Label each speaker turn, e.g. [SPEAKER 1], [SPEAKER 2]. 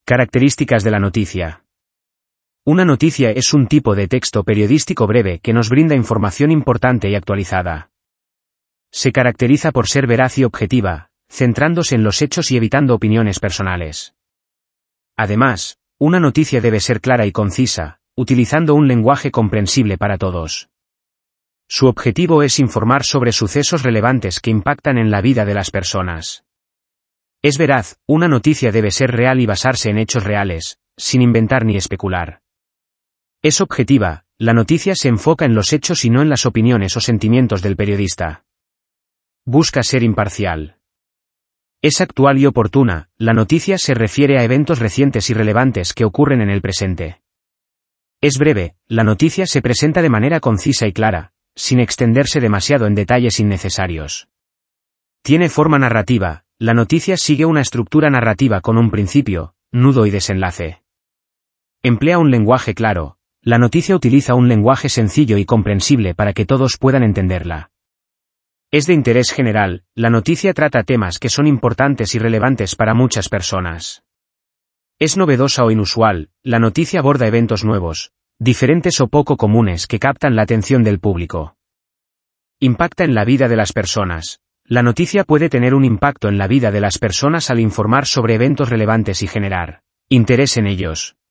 [SPEAKER 1] Características de la noticia. Una noticia es un tipo de texto periodístico breve que nos brinda información importante y actualizada. Se caracteriza por ser veraz y objetiva, centrándose en los hechos y evitando opiniones personales. Además, una noticia debe ser clara y concisa, utilizando un lenguaje comprensible para todos. Su objetivo es informar sobre sucesos relevantes que impactan en la vida de las personas. Es veraz, una noticia debe ser real y basarse en hechos reales, sin inventar ni especular. Es objetiva, la noticia se enfoca en los hechos y no en las opiniones o sentimientos del periodista. Busca ser imparcial. Es actual y oportuna, la noticia se refiere a eventos recientes y relevantes que ocurren en el presente. Es breve, la noticia se presenta de manera concisa y clara, sin extenderse demasiado en detalles innecesarios. Tiene forma narrativa, la noticia sigue una estructura narrativa con un principio, nudo y desenlace. Emplea un lenguaje claro, la noticia utiliza un lenguaje sencillo y comprensible para que todos puedan entenderla. Es de interés general, la noticia trata temas que son importantes y relevantes para muchas personas. Es novedosa o inusual, la noticia aborda eventos nuevos, diferentes o poco comunes que captan la atención del público. Impacta en la vida de las personas. La noticia puede tener un impacto en la vida de las personas al informar sobre eventos relevantes y generar interés en ellos.